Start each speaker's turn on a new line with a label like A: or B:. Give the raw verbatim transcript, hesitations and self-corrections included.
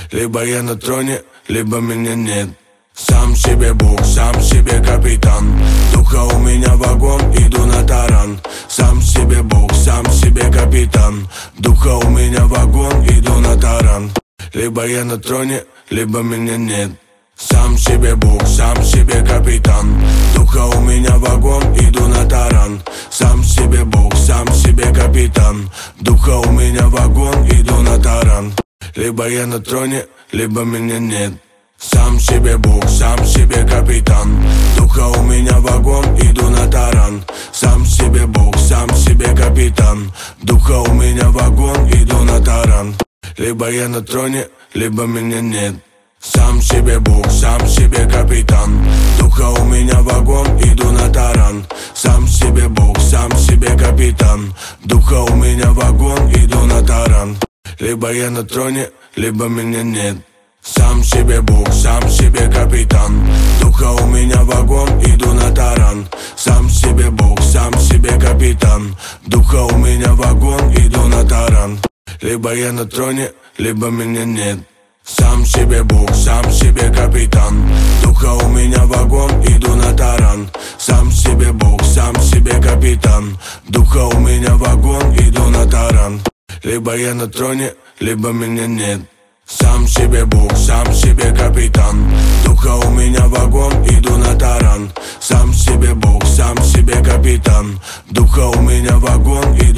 A: Либо я на троне, либо меня нет. Сам себе бог, сам себе капитан. Духа у меня вагон, иду на таран. Сам себе бог, сам себе капитан. Духа у меня вагон, иду на таран. Либо я на троне, либо меня нет. Сам себе бог, сам себе капитан. Духа у меня вагон, иду на таран. Сам себе бог, сам себе капитан. Духа у меня вагон, иду на таран. Либо я на троне, либо меня нет. Сам себе бог, сам себе капитан. Духа у меня вагон, иду на таран. Сам себе бог, сам себе капитан. Духа у меня вагон, иду на таран. Либо я на троне, либо меня нет. Сам себе бог, сам себе капитан. Духа у меня вагон, иду на таран. Сам себе бог, сам себе капитан. Духа у меня вагон, иду на таран. Либо я на троне, либо меня нет. Сам себе бог, сам себе капитан. Духа у меня вагон, иду на таран. Сам себе бог, сам себе капитан. Духа у меня вагон, иду на таран. Либо я на троне, либо меня нет. Сам себе бог, сам себе капитан. Духа у меня вагон, иду на таран. Сам себе бог, сам себе капитан. Духа у меня вагон, иду на таран. Либо я на троне, либо меня нет. Сам себе бог, сам себе капитан. Духа у меня вагон, иду на таран. Сам себе бог, сам себе капитан. Духа у меня вагон, иду